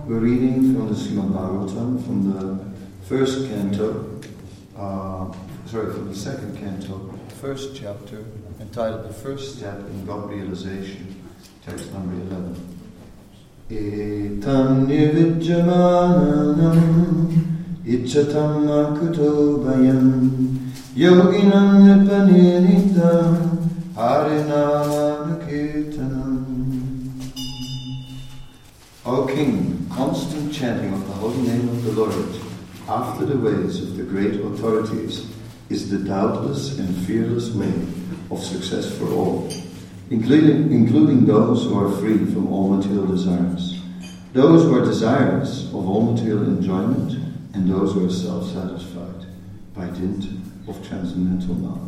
We're reading from the Srimad Bhagavatam, from the first canto, from the second canto, first chapter, entitled The First Step in God Realization, text number 11. Etam nivijjamanam ichatam akuto bayam yoginam nipaninitam harinama kirtanam. O King, constant chanting of the holy name of the Lord after the ways of the great authorities is the doubtless and fearless way of success for all, including those who are free from all material desires, those who are desirous of all material enjoyment, and those who are self-satisfied by dint of transcendental knowledge.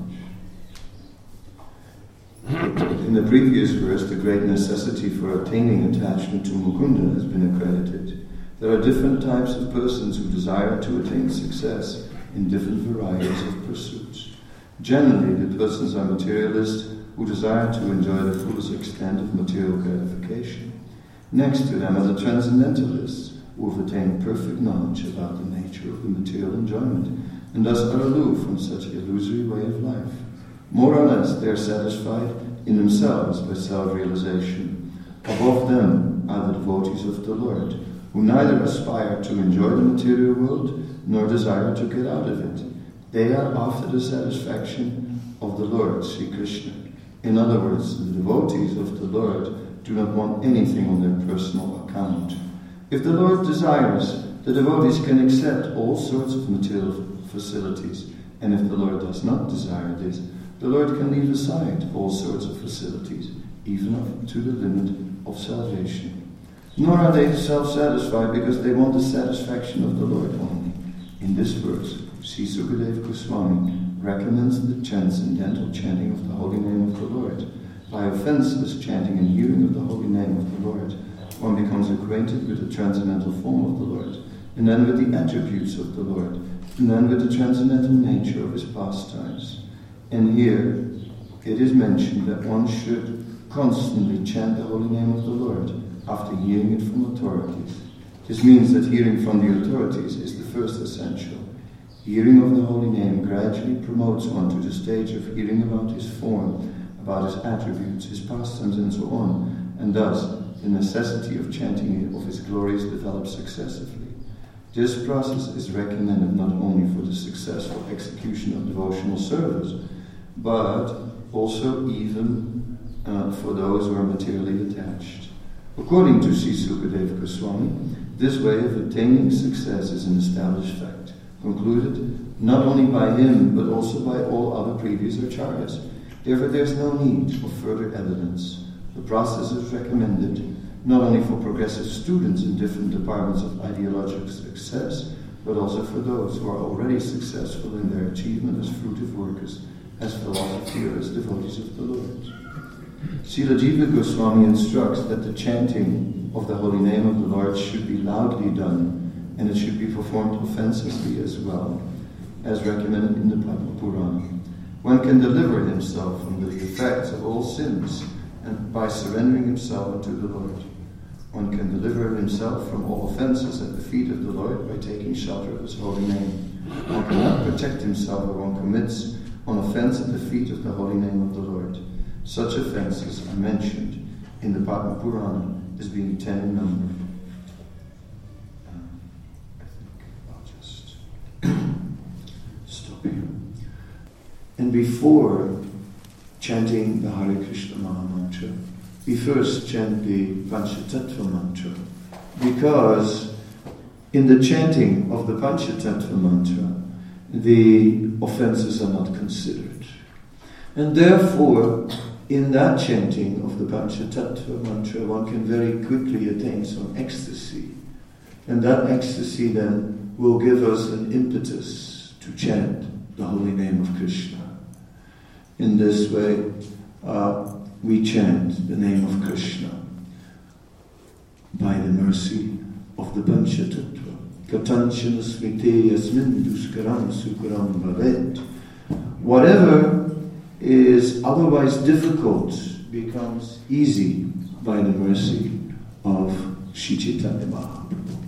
In the previous verse, the great necessity for attaining attachment to Mukunda has been accredited. There are different types of persons who desire to attain success in different varieties of pursuits. Generally, the persons are materialists who desire to enjoy the fullest extent of material gratification. Next to them are the transcendentalists who have attained perfect knowledge about the nature of the material enjoyment and thus are aloof from such illusory way of life. More or less, they are satisfied in themselves by self-realization. Above them are the devotees of the Lord, who neither aspire to enjoy the material world nor desire to get out of it. They are after the satisfaction of the Lord, Sri Krishna. In other words, the devotees of the Lord do not want anything on their personal account. If the Lord desires, the devotees can accept all sorts of material facilities, and if the Lord does not desire this, the Lord can leave aside all sorts of facilities, even up to the limit of salvation. Nor are they self-satisfied because they want the satisfaction of the Lord only. In this verse, Sri Sukadeva Goswami recommends the transcendental chanting of the holy name of the Lord. By offenseless chanting and hearing of the holy name of the Lord, one becomes acquainted with the transcendental form of the Lord, and then with the attributes of the Lord, and then with the transcendental nature of his pastimes. And here it is mentioned that one should constantly chant the holy name of the Lord after hearing it from authorities. This means that hearing from the authorities is the first essential. Hearing of the holy name gradually promotes one to the stage of hearing about his form, about his attributes, his pastimes, and so on, and thus the necessity of chanting of his glories develops successively. This process is recommended not only for the successful execution of devotional service, but also even for those who are materially attached. According to Sri Sukadeva Goswami, this way of attaining success is an established fact, concluded not only by him, but also by all other previous acharyas. Therefore, there is no need of further evidence. The process is recommended not only for progressive students in different departments of ideological success, but also for those who are already successful in their achievement as fruitive workers, as philosophers, or as devotees of the Lord. Srila Jiva Goswami instructs that the chanting of the holy name of the Lord should be loudly done, and it should be performed offensively as well, as recommended in the Padma Purana. One can deliver himself from the effects of all sins and by surrendering himself unto the Lord. One can deliver himself from all offenses at the feet of the Lord by taking shelter of his holy name. One cannot protect himself when one commits an offense at the feet of the holy name of the Lord. Such offenses are mentioned in the Padma Purana as being 10 in number. I think I'll just stop here. And before chanting the Hare Krishna Maha Mantra, we first chant the Panchatattva Mantra, because in the chanting of the Panchatattva Mantra, the offenses are not considered. And therefore, in that chanting of the Panchatattva Mantra, one can very quickly attain some ecstasy. And that ecstasy then will give us an impetus to chant the holy name of Krishna. In this way, we chant the name of Krishna by the mercy of the Panchatattva. Katanchana smrite yasmin duskaram sukaram bhavet. Whatever is otherwise difficult becomes easy by the mercy of Shri Chaitanya Mahaprabhu.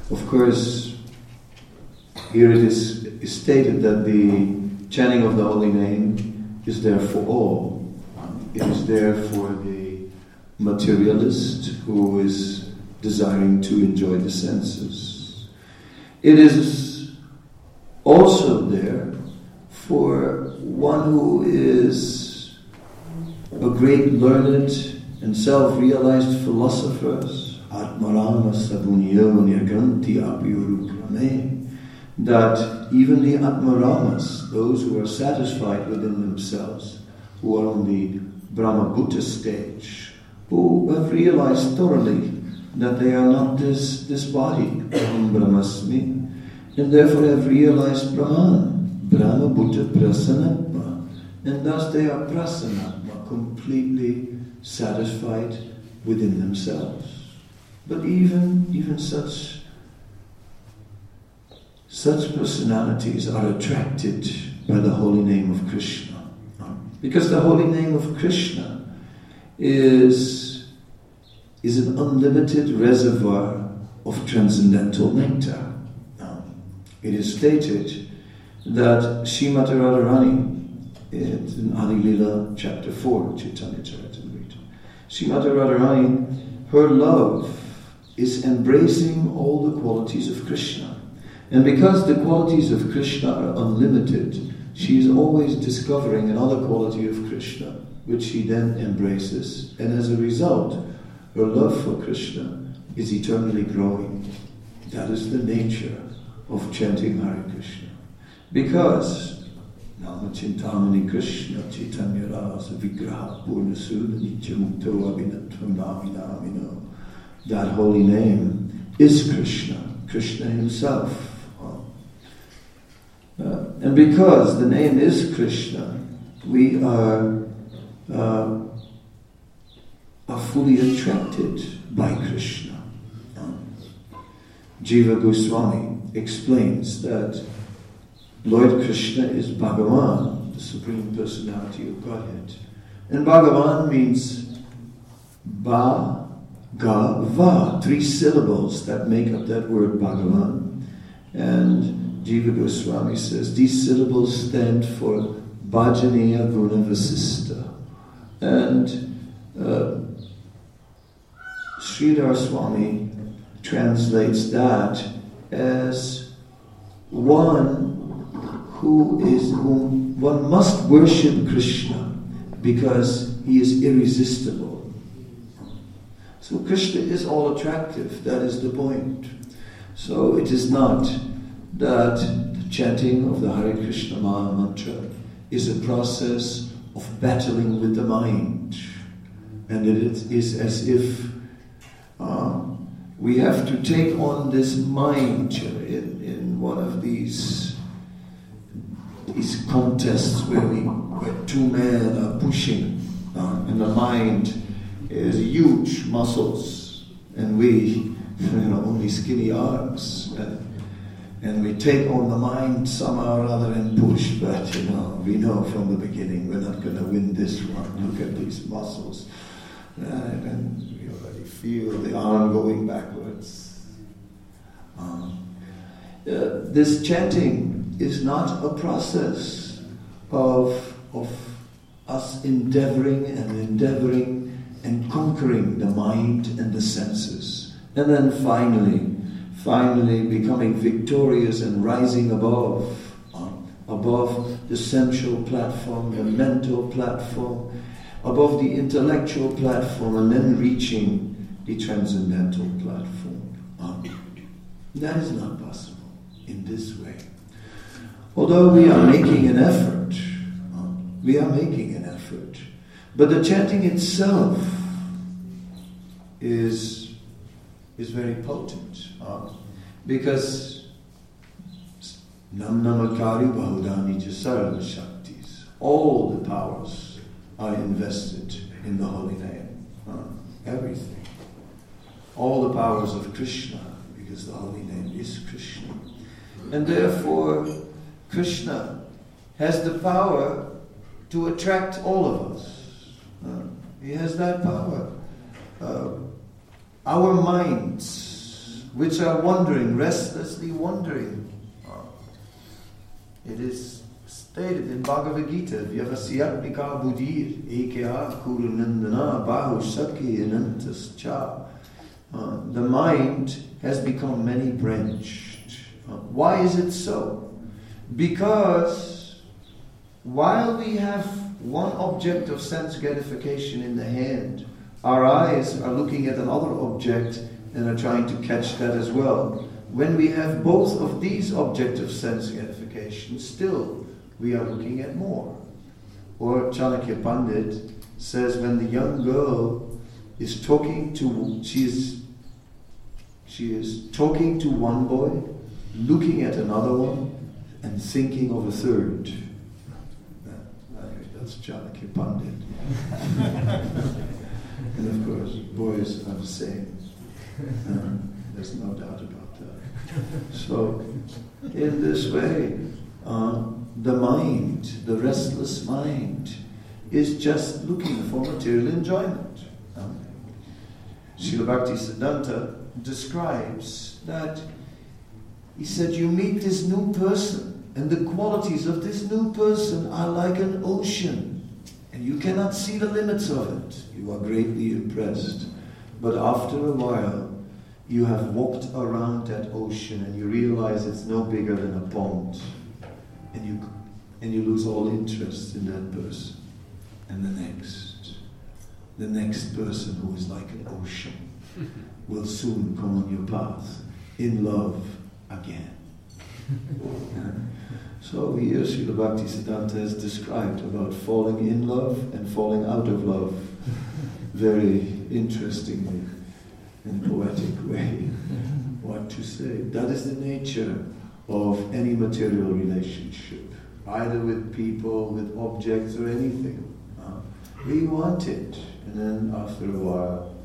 Of course, here it is stated that the chanting of the holy name is there for all. It is there for the materialist who is desiring to enjoy the senses. It is also there for one who is a great learned and self-realized philosopher, Atmarama Sabunyo Nirganti Apyurukrame, that even the Atmaramas, those who are satisfied within themselves, who are on the Brahmabhuta stage, who have realized thoroughly that they are not this body, Aham Brahmasmi, and therefore have realized Brahman, Brahmabhuta Prasanatma, and thus they are Prasanatma, completely satisfied within themselves. But even such personalities are attracted by the holy name of Krishna. Because the holy name of Krishna is an unlimited reservoir of transcendental nectar. It is stated that Srimati Radharani, in Adi Lila chapter 4, Chaitanya Charitamrita, Srimati Radharani, her love is embracing all the qualities of Krishna. And because the qualities of Krishna are unlimited, she is always discovering another quality of Krishna, which she then embraces. And as a result, her love for Krishna is eternally growing. That is the nature of chanting Hare Krishna. Because Nama Chintamani Krishna Chaitanya Rasa Vigraha Purna Sudha Nitya Mukto Abhinatvam Nami Namino. That holy name is Krishna, Krishna himself. And because the name is Krishna, we are fully attracted by Krishna. Jiva Goswami explains that Lord Krishna is Bhagavan, the Supreme Personality of Godhead. And Bhagavan means Ba, Ga, Va, 3 syllables that make up that word Bhagavan. And Jiva Goswami says these syllables stand for Bhajaniya Guna Vasista. And Sridhar Swami translates that as one whom one must worship Krishna because he is irresistible. So Krishna is all attractive, that is the point. So it is not that the chanting of the Hare Krishna Maha Mantra is a process of battling with the mind. And it is as if we have to take on this mind in one of these contests where 2 men are pushing, and the mind is huge muscles, and we only skinny arms, and we take on the mind somehow or other and push. But we know from the beginning we're not going to win this one. Look at these muscles, and we already feel the arm going backwards. This chanting is not a process of us endeavoring and conquering the mind and the senses, and then finally becoming victorious and rising above the sensual platform, the mental platform, above the intellectual platform, and then reaching the transcendental platform. That is not possible in this way. Although we are making an effort, but the chanting itself is very potent, because Nam Namakari Bahudani Jasarva Shaktis, all the powers are invested in the holy name. Everything. All the powers of Krishna, because the holy name is Krishna. And therefore, Krishna has the power to attract all of us. He has that power. Our minds which are wandering, restlessly wandering. It is stated in Bhagavad Gita, Vyavasyatmika buddhir ekya kurunandana bahu sakhi anantas cha. The mind has become many-branched. Why is it so? Because while we have one object of sense gratification in the hand, our eyes are looking at another object and are trying to catch that as well. When we have both of these objects of sense gratification, still we are looking at more. Or Chanakya Pandit says when the young girl is talking to, she is talking to one boy, looking at another one, and thinking of a third. That's Chanakya Pandit. And of course, boys are the same. There's no doubt about that. So, in this way, the mind, the restless mind, is just looking for material enjoyment. Srila Bhaktisiddhanta describes that, he said, you meet this new person, and the qualities of this new person are like an ocean, and you cannot see the limits of it. You are greatly impressed. But after a while, you have walked around that ocean and you realize it's no bigger than a pond. And you lose all interest in that person. And the next person who is like an ocean will soon come on your path in love again. So here Srila Bhaktisiddhanta has described about falling in love and falling out of love very interestingly, in a poetic way. What to say? That is the nature of any material relationship, either with people, with objects, or anything. We want it, and then after a while,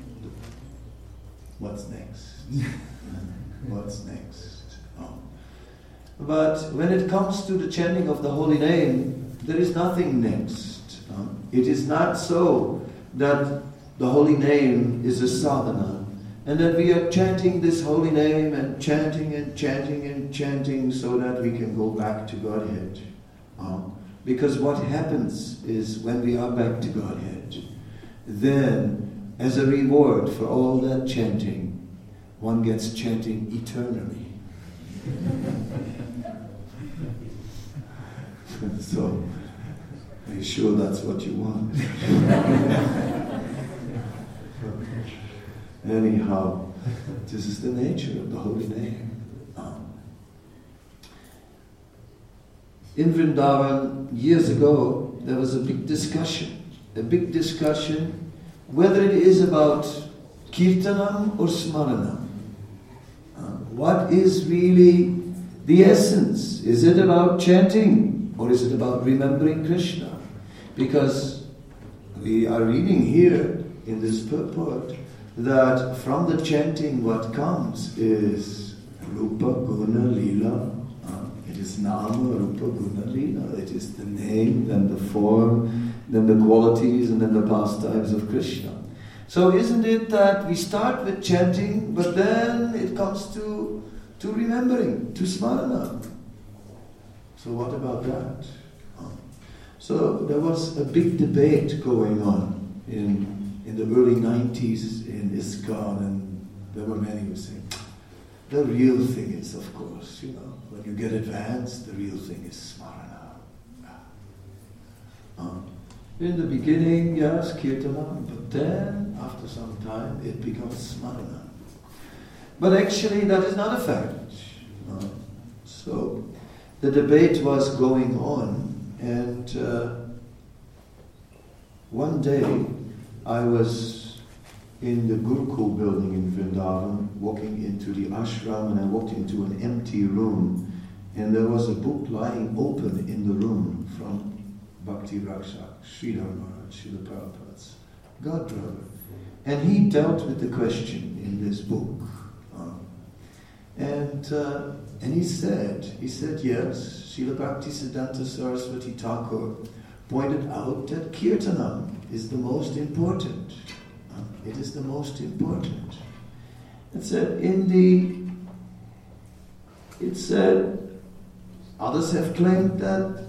what's next? What's next? But when it comes to the chanting of the holy name, there is nothing next. It is not so that the holy name is a sadhana, and that we are chanting this holy name and chanting and chanting and chanting so that we can go back to Godhead. Because what happens is when we are back to Godhead, then as a reward for all that chanting, one gets chanting eternally. So, are you sure that's what you want? Anyhow, this is the nature of the holy name. In Vrindavan, years ago, there was a big discussion whether it is about kirtanam or smaranam. What is really the essence? Is it about chanting or is it about remembering Krishna? Because we are reading here in this purport that from the chanting what comes is Rupa Guna Lila. It is Nama Rupa Guna Lila. It is the name, then the form, then the qualities, and then the pastimes of Krishna. So isn't it that we start with chanting, but then it comes to remembering, to smarana? So what about that? So there was a big debate going on in the early 90s in ISKCON, and there were many who saying, the real thing is, of course, when you get advanced, the real thing is smarana. In the beginning, yes, kirtanam, but then, after some time, it becomes smarana. But actually, that is not a fact. So, the debate was going on, and one day, I was in the Gurukul building in Vrindavan, walking into the ashram, and I walked into an empty room, and there was a book lying open in the room from Bhakti Rakshak, Sridhar Maharaj, Srila Prabhupada's godbrother. And he dealt with the question in this book. And he said, yes, Srila Bhaktisiddhanta Saraswati Thakur pointed out that Kirtanam is the most important. It is the most important. It said, others have claimed that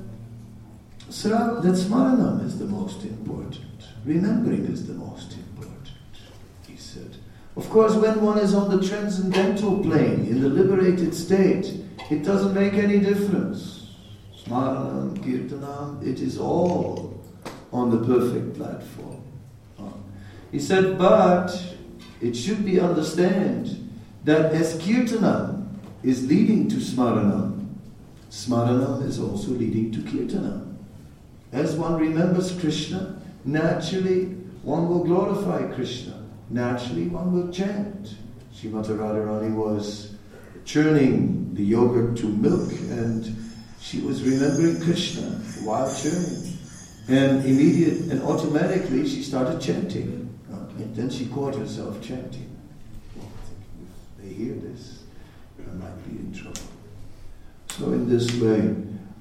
Smaranam is the most important. Remembering is the most important, he said. Of course, when one is on the transcendental plane, in the liberated state, it doesn't make any difference. Smaranam, Kirtanam, it is all on the perfect platform. He said, but it should be understood that as Kirtanam is leading to Smaranam, Smaranam is also leading to Kirtanam. As one remembers Krishna, naturally one will glorify Krishna. Naturally one will chant. Srimati Radharani was churning the yogurt to milk, and she was remembering Krishna while churning. And automatically she started chanting. And then she caught herself chanting. If they hear this, I might be in trouble. So in this way,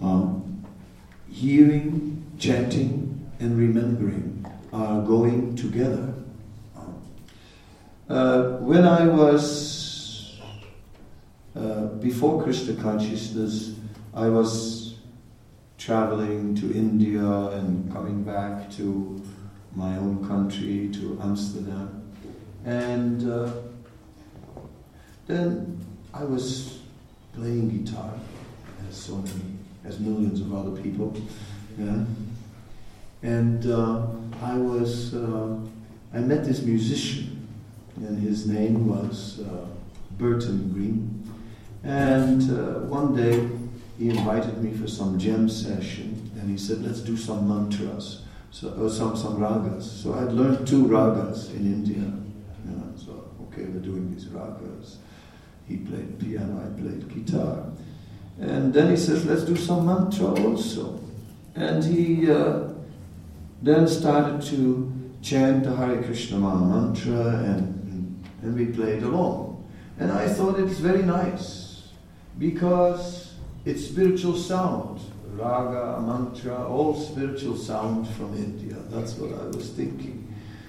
hearing, chanting, and remembering are going together. When I was before Krishna consciousness, I was traveling to India and coming back to my own country, to Amsterdam, and then I was playing guitar, as millions of other people, yeah. And I met this musician, and his name was Burton Green, and one day he invited me for some jam session, and he said, let's do some mantras. Some ragas. So I'd learned 2 ragas in India. So, okay, we're doing these ragas. He played piano, I played guitar. And then he says, let's do some mantra also. And he then started to chant the Hare Krishna Maha Mantra, and we played along. And I thought it's very nice, because it's spiritual sound. Raga, mantra, all spiritual sound from India. That's what I was thinking.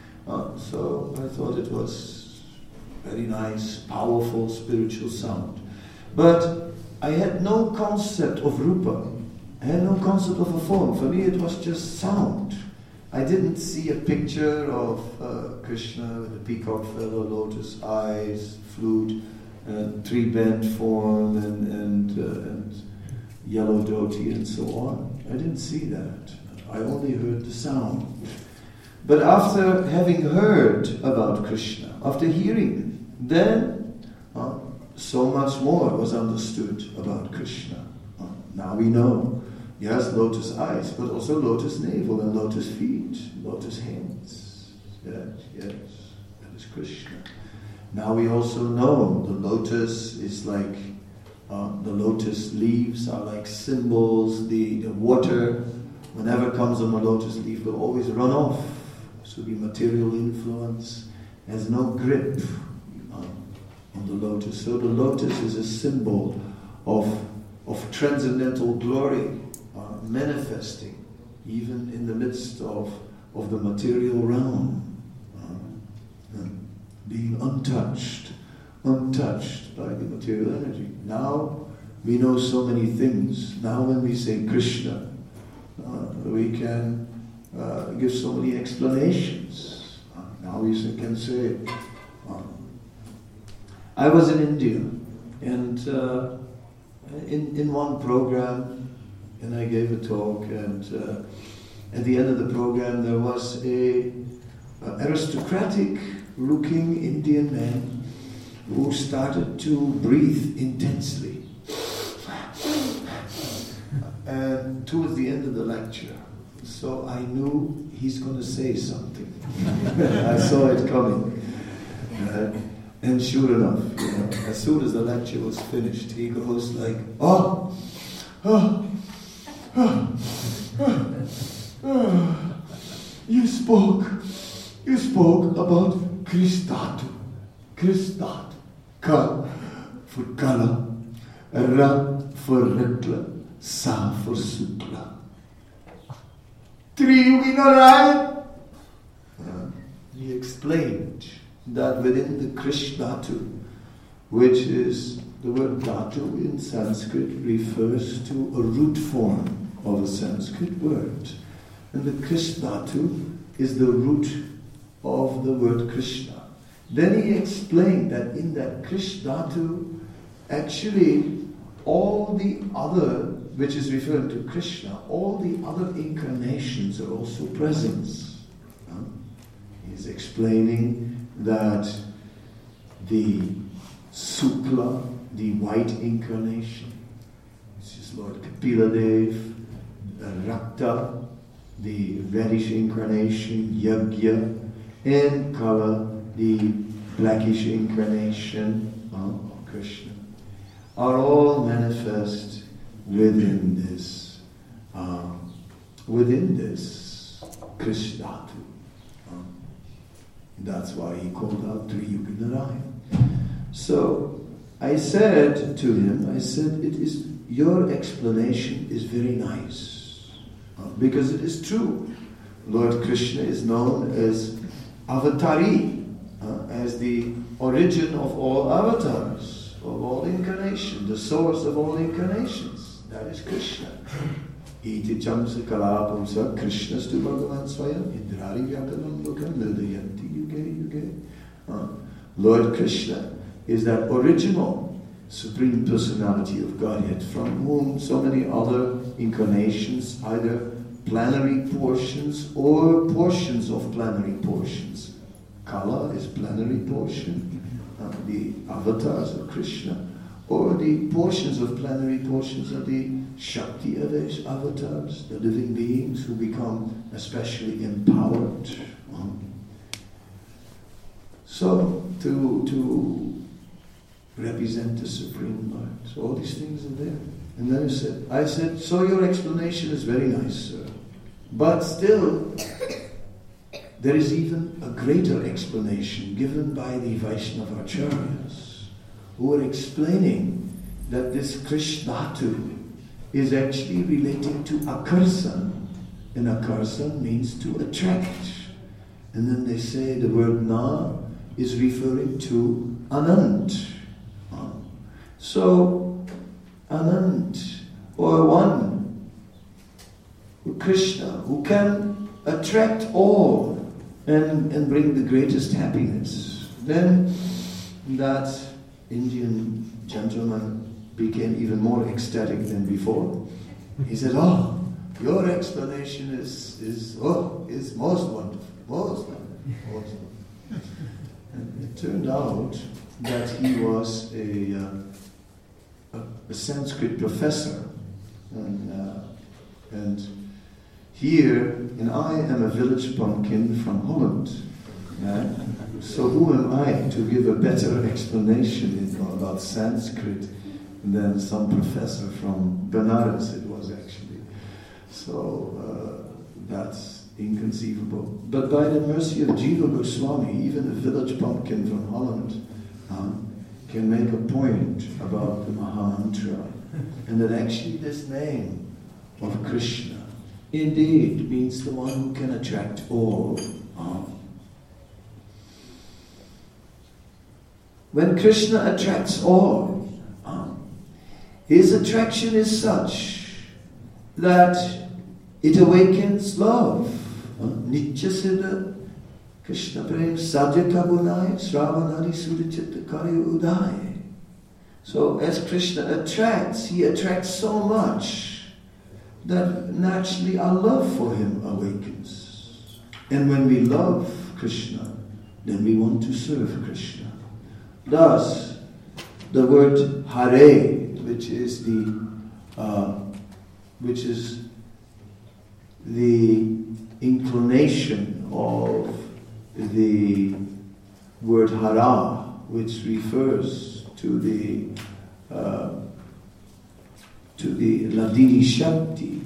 So I thought it was very nice, powerful spiritual sound. But I had no concept of rupa. I had no concept of a form. For me it was just sound. I didn't see a picture of Krishna with a peacock feather, lotus eyes, flute, three-band form, and yellow dhoti and so on. I didn't see that. I only heard the sound. But after having heard about Krishna, after hearing, then so much more was understood about Krishna. Now we know, yes, lotus eyes, but also lotus navel and lotus feet, lotus hands. Yes, that is Krishna. Now we also know the lotus is like the lotus leaves are like symbols. The water, whenever comes on a lotus leaf, will always run off. So the material influence has no grip on the lotus. So the lotus is a symbol of transcendental glory manifesting even in the midst of the material realm, being untouched by the material energy. Now we know so many things. Now when we say Krishna, we can give so many explanations. Now we can say, I was in India, and in one program, and I gave a talk, and at the end of the program there was a aristocratic looking Indian man who started to breathe intensely. And towards the end of the lecture, so I knew he's going to say something. I saw it coming. And sure enough, as soon as the lecture was finished, he goes like, you spoke about Kristatu. Ka for kala, Ra for Ritla, Sa for Sukla. Triyuginaraya. He explained that within the Krish Dhatu, which is the word Dhatu in Sanskrit refers to a root form of a Sanskrit word. And the Krish Dhatu is the root of the word Krishna. Then he explained that in that Krish Dhatu, actually all the other, which is referring to Krishna, all the other incarnations are also present. He's explaining that the Sukla, the white incarnation, which is Lord Kapila-dev, Rakta, the reddish incarnation, Yagya, and Kala, the blackish incarnation of Krishna, are all manifest within this Krishna Dhatu. That's why he called out Triyuga Narayan. So I said to him, your explanation is very nice, because it is true. Lord Krishna is known as Avatari, as the origin of all avatars, of all incarnation, the source of all incarnations. That is Krishna. Iti chamsa kalapamsa Krishnastu Bhagavan Swayam Indrari Vyakalam Lokam Nildayanti Yuge Yuge. Lord Krishna is that original Supreme Personality of Godhead, from whom so many other incarnations, either plenary portions or portions of plenary portions. Kala is plenary portion, the avatars of Krishna, or the portions of plenary portions of the Shakti avatars, the living beings who become especially empowered. So, to represent the Supreme Lord. So all these things are there. And then I said, so your explanation is very nice, sir. But still, there is even a greater explanation given by the Vaishnava Acharyas, who are explaining that this Krish Dhatu is actually relating to Akarsan. And Akarsan means to attract. And then they say the word Na is referring to Anant. So, Anant, or one, Krishna, who can attract all and bring the greatest happiness. Then that Indian gentleman became even more ecstatic than before. He said, "Oh, your explanation is most wonderful, most wonderful." And it turned out that he was a Sanskrit professor, and here, and I am a village pumpkin from Holland. So who am I to give a better explanation about Sanskrit than some professor from Benares? It was actually. So that's inconceivable. But by the mercy of Jiva Goswami, even a village pumpkin from Holland can make a point about the Mahamantra, and that actually this name of Krishna indeed means the one who can attract all. When Krishna attracts all, his attraction is such that it awakens love. Nitya Siddha Krishna Prem Sadhya Kabunai Sravanadi Surichitta Kari Udai. So as Krishna attracts, he attracts so much that naturally our love for him awakens. And when we love Krishna, then we want to serve Krishna. Thus, the word Hare, which is the inclination of the word Hara, which refers to the Ladini Shakti,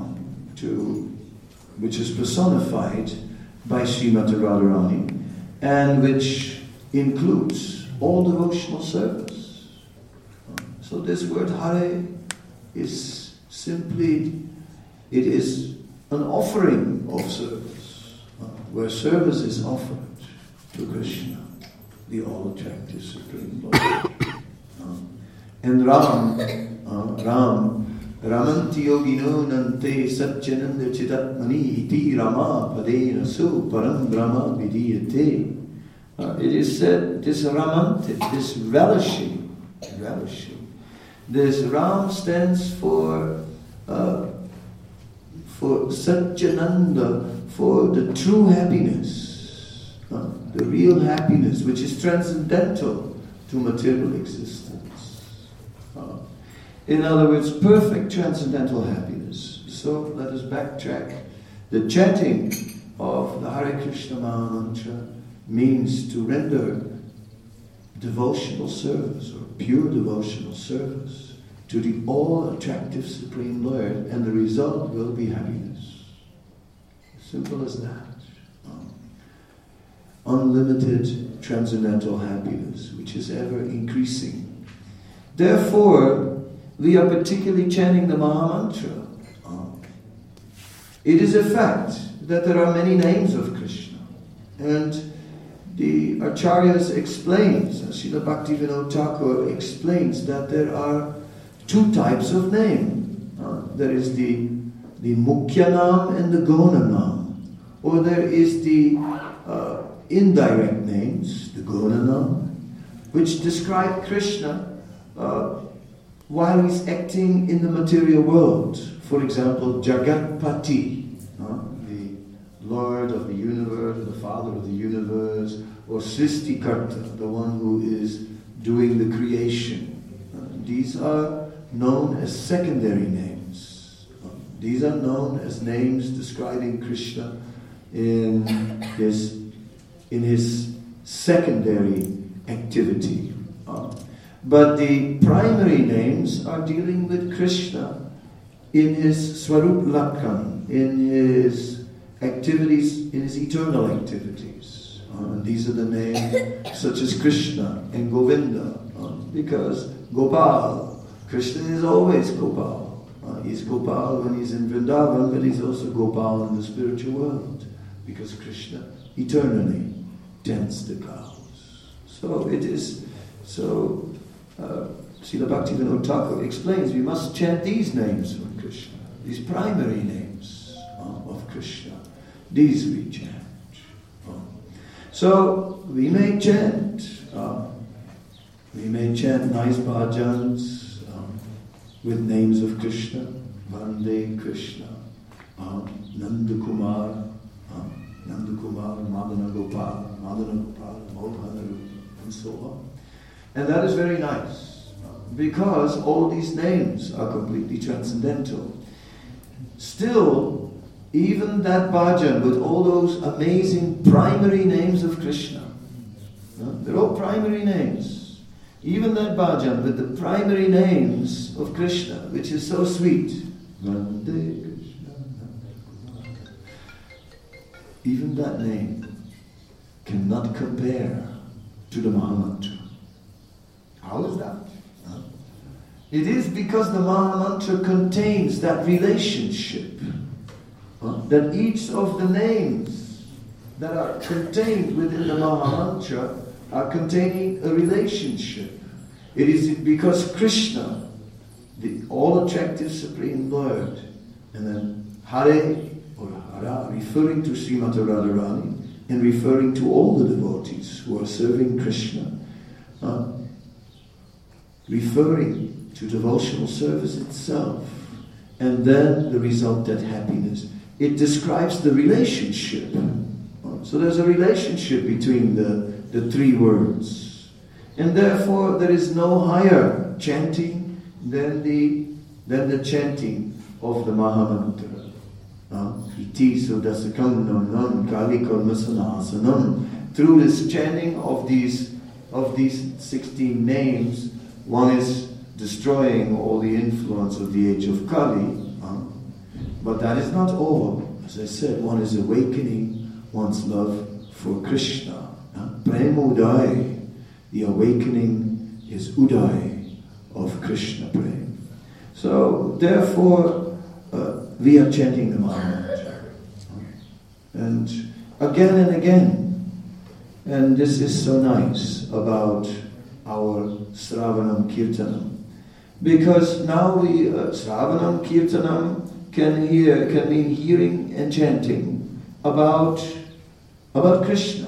which is personified by Srimati Radharani, and which includes all devotional service. So this word Hare is simply, it is an offering of service, where service is offered to Krishna. the all-attractive Supreme Lord. And Ram, Ramanti yogino nante satchananda chidatmani iti Rama padena su param Brahma vidiyate. It is said, this Ramanti, this relishing. This Ram stands for Satchananda, for the true happiness, the real happiness, which is transcendental to material existence. In other words, perfect transcendental happiness. So let us backtrack. The chanting of the Hare Krishna Maha Mantra means to render devotional service or pure devotional service to the all-attractive Supreme Lord, and the result will be happiness. Simple as that. Unlimited transcendental happiness, which is ever increasing. Therefore, we are particularly chanting the Maha Mantra. It is a fact that there are many names of Krishna, and the Acharyas explains, Srila Bhaktivinoda Thakur explains that there are two types of name. There is the Mukhya Nam and the Gona Nam, or there is the indirect names, the Gona Nam, which describe Krishna while he's acting in the material world. For example, Jagatpati, the Lord of the universe, the Father of the universe, or Sristikarta, the one who is doing the creation. These are known as secondary names. These are known as names describing Krishna in his secondary activity. But the primary names are dealing with Krishna in his Swarup Lakhan, in his activities, in his eternal activities. These are the names such as Krishna and Govinda, because Gopal, Krishna is always Gopal. He's Gopal when he's in Vrindavan, but he's also Gopal in the spiritual world, because Krishna eternally tends the cows. So it is, Srila Bhaktivinoda Thakur explains we must chant these names from Krishna, these primary names of Krishna. These we chant. So we may chant nice bhajans with names of Krishna, Vande Krishna, Nanda Kumar, Madana Gopal, Mohana Rupa, and so on. And that is very nice, because all these names are completely transcendental. Still, even that bhajan with all those amazing primary names of Krishna, they're all primary names. Even that bhajan with the primary names of Krishna, which is so sweet, Vande Krishna, even that name cannot compare to the Maha Mantra. How is that? It is because the Maha Mantra contains that relationship. That each of the names that are contained within the Maha Mantra are containing a relationship. It is because Krishna, the all-attractive Supreme Lord, and then Hare or Hara, referring to Srimati Radharani, and referring to all the devotees who are serving Krishna, referring to devotional service itself, and then the resultant happiness. It describes the relationship. So there's a relationship between the three words. And therefore there is no higher chanting than the chanting of the Maha Mantra. Iti sudasakam nam kalikam masanasanam. Through this chanting of these 16 names, one is destroying all the influence of the age of Kali. But that is not all. As I said, one is awakening one's love for Krishna. Prema Uday, the awakening is Uday of Krishna Prema. So, therefore, we are chanting the Maha Mantra. And again, And this is so nice about our Sravanam Kirtanam. Because now we, Sravanam Kirtanam can mean hearing and chanting about Krishna.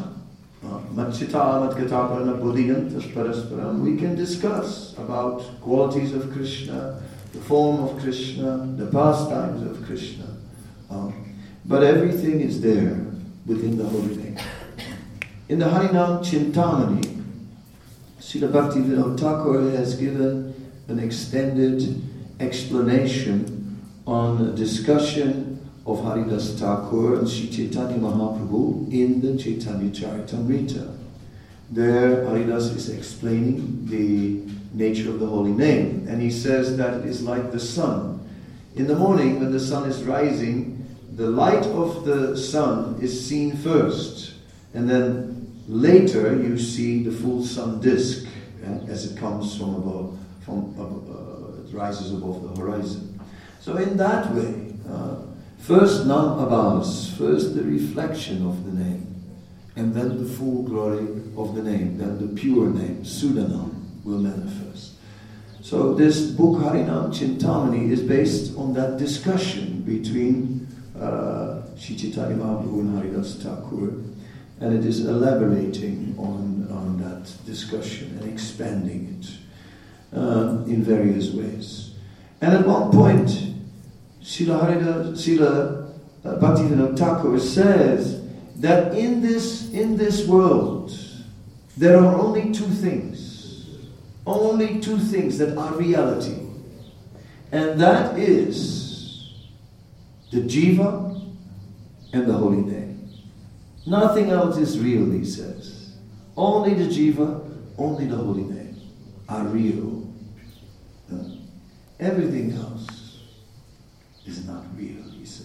We can discuss about qualities of Krishna, the form of Krishna, the pastimes of Krishna. But everything is there within the holy name. In the Harinam Chintamani, Srila Bhaktivinoda Thakur has given an extended explanation on a discussion of Haridas Thakur and Sri Chaitanya Mahaprabhu in the Chaitanya Charitamrita. There Haridas is explaining the nature of the holy name, and he says that it is like the sun. In the morning when the sun is rising, the light of the sun is seen first, and then later you see the full sun disk as it comes from above, it rises above the horizon. So in that way, first Nam Abhas, first the reflection of the name, and then the full glory of the name, then the pure name, Sudanam, will manifest. So this book Harinam Chintamani is based on that discussion between Sri Chaitanya Mahaprabhu and Haridas Thakur, and it is elaborating on that discussion and expanding it in various ways. And at one point, Srila Bhaktivinoda Thakur says that in this world there are only two things that are reality, and that is the Jiva and the holy name. Nothing else is real, he says. Only the Jiva, only the holy name are real. Everything else is not real, he says.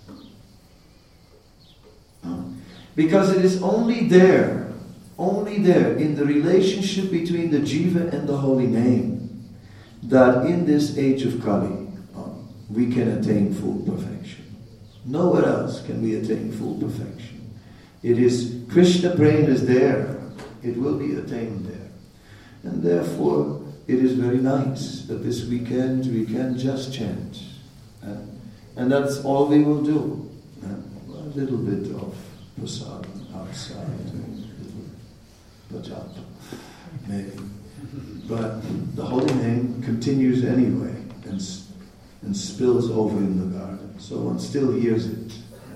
Because it is only there in the relationship between the Jiva and the holy name that in this age of Kali we can attain full perfection. Nowhere else can we attain full perfection. It is Krishna Prema is there. It will be attained there. And therefore it is very nice that this weekend we can just chant. And that's all we will do. A little bit of prasadam outside, a little bhajapa, maybe. But the holy name continues anyway and spills over in the garden. So one still hears it.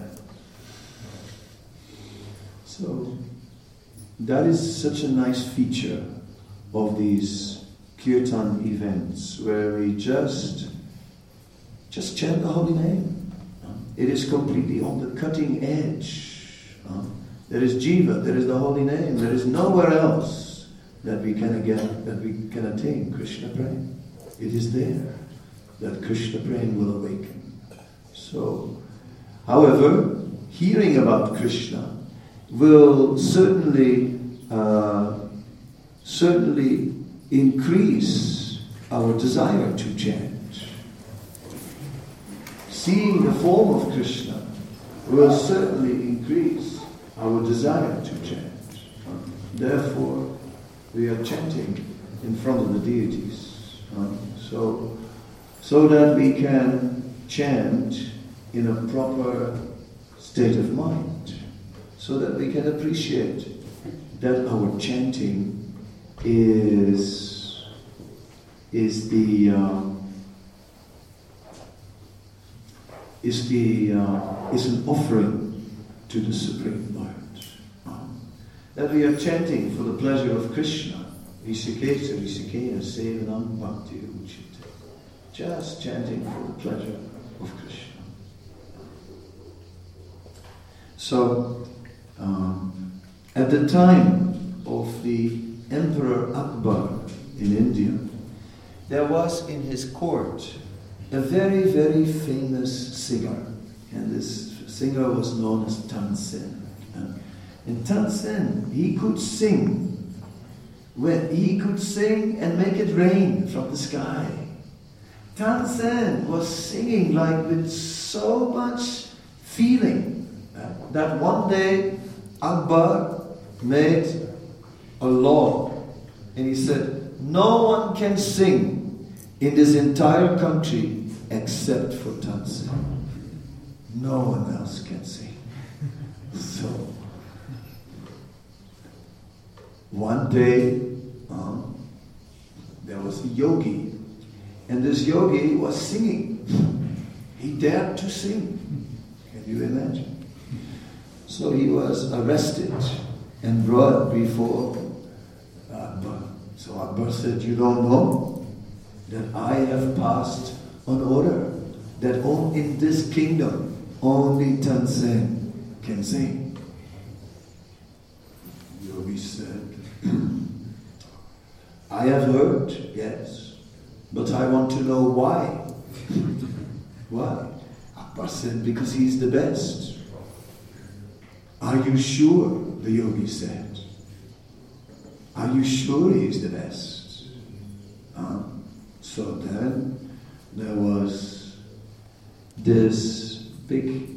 So that is such a nice feature of these kirtan events, where we just chant the holy name. It is completely on the cutting edge. There is Jiva, there is the holy name. There is nowhere else that we can attain Krishna Prema. It is there that Krishna Prema will awaken. So, however, hearing about Krishna will certainly increase our desire to chant. Seeing the form of Krishna will certainly increase our desire to chant. Therefore, we are chanting in front of the deities, so that we can chant in a proper state of mind, so that we can appreciate that our chanting is an offering to the Supreme Lord. That we are chanting for the pleasure of Krishna. Rishikesha Rishikeya Sevanam Bhakti Uchite. Just chanting for the pleasure of Krishna. So, at the time of the Emperor Akbar in India, there was in his court a very, very famous singer. And this singer was known as Tansen. And Tansen, he could sing. He could sing and make it rain from the sky. Tansen was singing like with so much feeling that one day Akbar made a law, and he said, no one can sing in this entire country except for Tansen. No one else can sing. So, one day, there was a yogi, and this yogi was singing. He dared to sing. Can you imagine? So he was arrested and brought before Akbar. So Akbar said, you don't know that I have passed an order that in this kingdom only Tansen can sing. Yogi said, I have heard, yes, but I want to know why. Why? Akbar said, because he's the best. Are you sure? The yogi said. Are you sure he's the best? So then there was this big,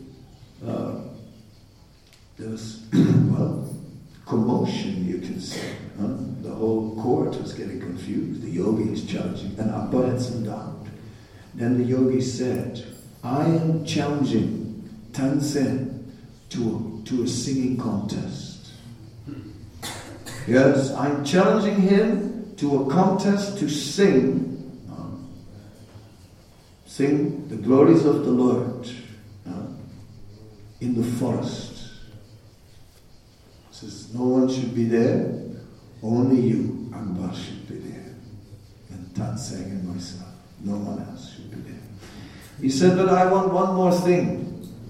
commotion, you can say. The whole court was getting confused. The yogi is challenging, and Akbar had some doubt. Then the yogi said, I am challenging Tansen to a singing contest. Yes, I'm challenging him to a contest to sing the glories of the Lord in the forest. He says, no one should be there, only you, Akbar, should be there. And Tansen and myself, no one else should be there. He said, but I want one more thing.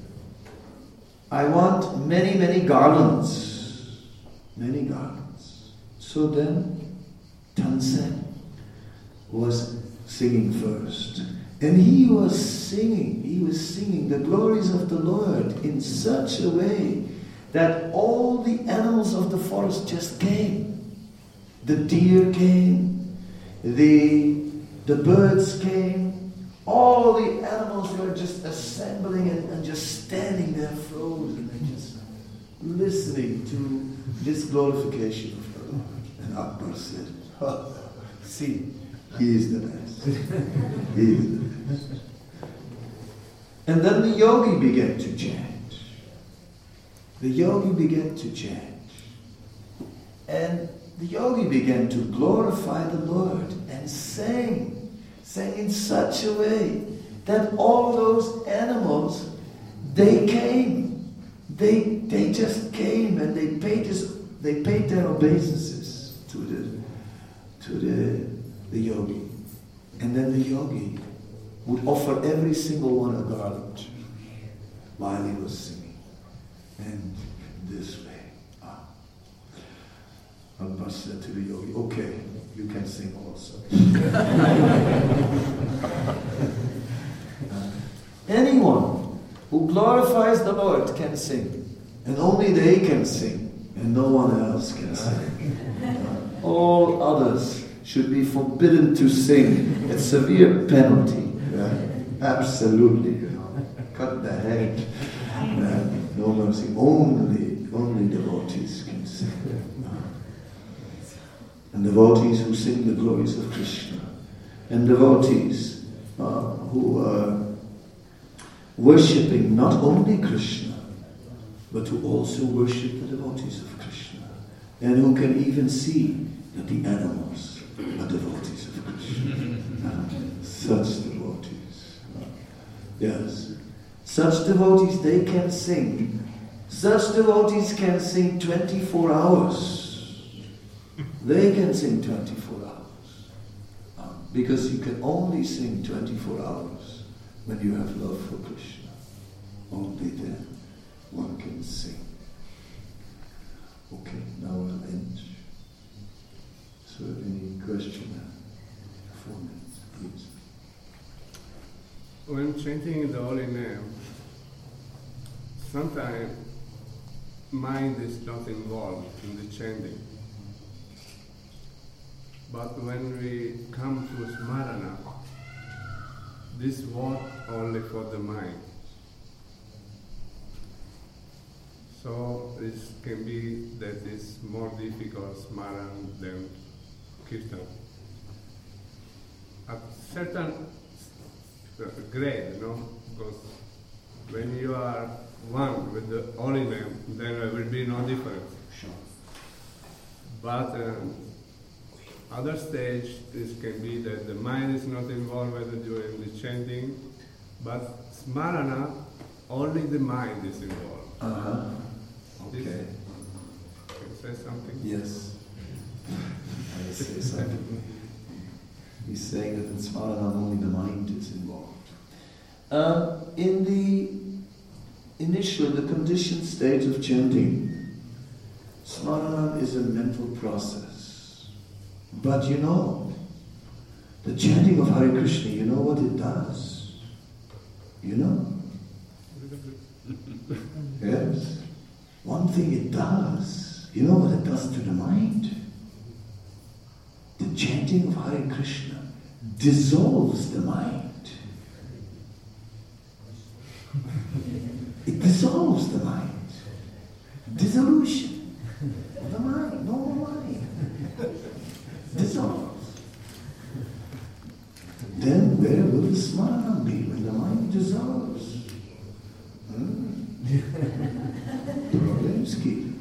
I want many, many garlands. Many garlands. So then, Tansen was singing first. And he was singing the glories of the Lord in such a way that all the animals of the forest just came. The deer came, the birds came, all the animals were just assembling and just standing there frozen and just listening to this glorification of the Lord. And Akbar said, see, he is the best. He is the best. And then the yogi began to chant. The yogi began to chant. And the yogi began to glorify the Lord and sang in such a way that all those animals, they came. They just came and they paid their obeisances to the yogi. And then the yogi would offer every single one a garland while he was singing. And this way. Akbar said to the yogi, okay, you can sing also. Anyone who glorifies the Lord can sing. And only they can sing. And no one else can sing. All others should be forbidden to sing. It's a severe penalty. Absolutely. Cut the head. No mercy. Only devotees can sing. And devotees who sing the glories of Krishna. And devotees who are worshipping not only Krishna, but who also worship the devotees of Krishna. And who can even see that the animals are devotees of Krishna. Such devotees. Yes. Such devotees, they can sing. Such devotees can sing 24 hours. They can sing 24 hours. Because you can only sing 24 hours when you have love for Krishna. Only then one can sing. Okay, now I'll end. So any question? 4 minutes, please. When chanting the holy name, sometimes mind is not involved in the chanting. But when we come to Smarana, this word only for the mind. So it can be that it's more difficult Smaran than Kirtan. At certain grade, because when you are one with the holy name, then there will be no difference. Sure. But other stage, this can be that the mind is not involved during the chanting, but Smarana, only the mind is involved. Okay. Can you say something? Yes. I will say something. He's saying that in Smarana only the mind is involved. In the initial, the conditioned state of chanting, Smarana is a mental process. But the chanting of Hare Krishna, you know what it does? You know? Yes. One thing it does, you know what it does to the mind? The chanting of Hare Krishna dissolves the mind. It dissolves the mind. Dissolution of the mind, normal mind. Dissolves. Then where will the Smarana be when the mind dissolves? Problemski.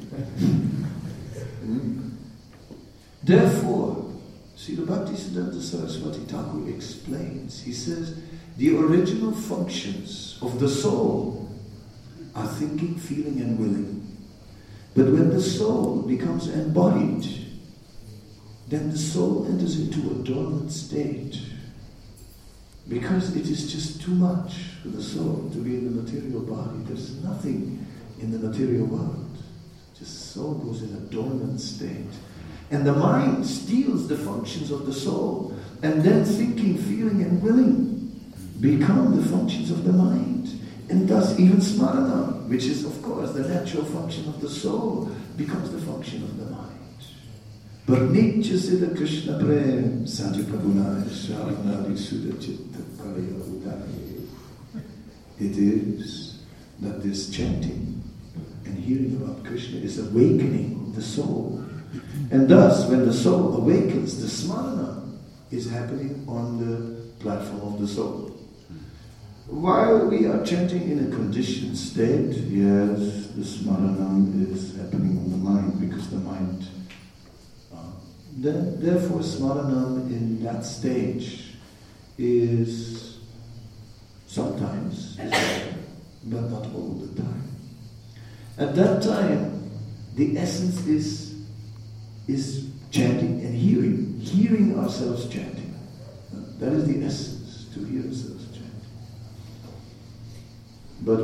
Therefore, Srila Bhaktisiddhanta Saraswati Thakur explains, he says, the original functions of the soul are thinking, feeling and willing. But when the soul becomes embodied, then the soul enters into a dormant state. Because it is just too much for the soul to be in the material body. There's nothing in the material world. Just soul goes in a dormant state. And the mind steals the functions of the soul. And then thinking, feeling and willing become the functions of the mind. And thus even Smarana, which is of course the natural function of the soul, becomes the function of the mind. But Nitya Siddha Krishna Prem Sadhu Prabhunaya Sharanadi Sudha Chitta Paraya Udaye. It is that this chanting and hearing about Krishna is awakening the soul. And thus, when the soul awakens, the Smarana is happening on the platform of the soul. While we are chanting in a conditioned state, yes, the Smarana is happening on the mind, because the mind... Therefore, Smarana in that stage is sometimes, but not all the time. At that time, the essence is chanting and hearing ourselves chanting. That is the essence, to hear ourselves chanting. But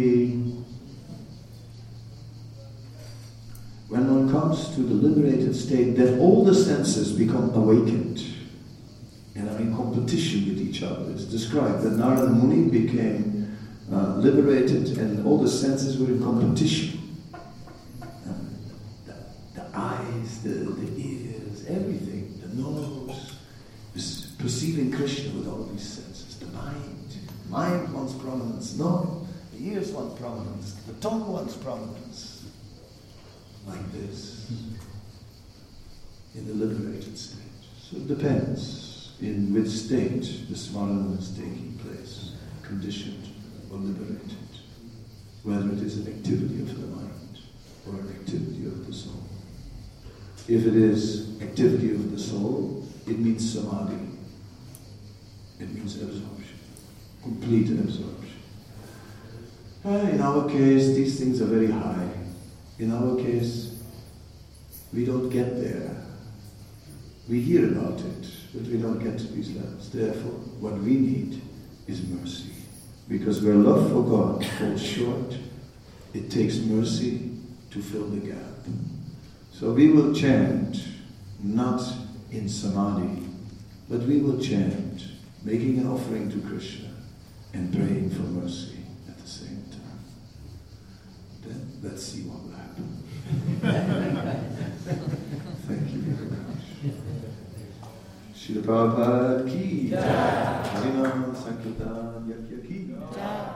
when one comes to the liberated state, then all the senses become awakened and are in competition with each other. It's described that Narada Muni became liberated and all the senses were in competition. The eyes, the ears, everything, the nose, is perceiving Krishna with all these senses. The mind wants prominence. No, the ears want prominence. The tongue wants prominence. Like this, in the liberated state. So it depends in which state the Smarana is taking place, conditioned or liberated, whether it is an activity of the mind or an activity of the soul. If it is activity of the soul, it means samadhi. It means absorption, complete absorption. In our case, these things are very high. In our case, we don't get there. We hear about it, but we don't get to these levels. Therefore, what we need is mercy. Because where love for God falls short, it takes mercy to fill the gap. So we will chant, not in samadhi, but we will chant, making an offering to Krishna and praying for mercy at the same time. Then let's see what will happen. Thank you very much. Srila Prabhupada ki jai. Harinam Sankirtan Yakya ki jai.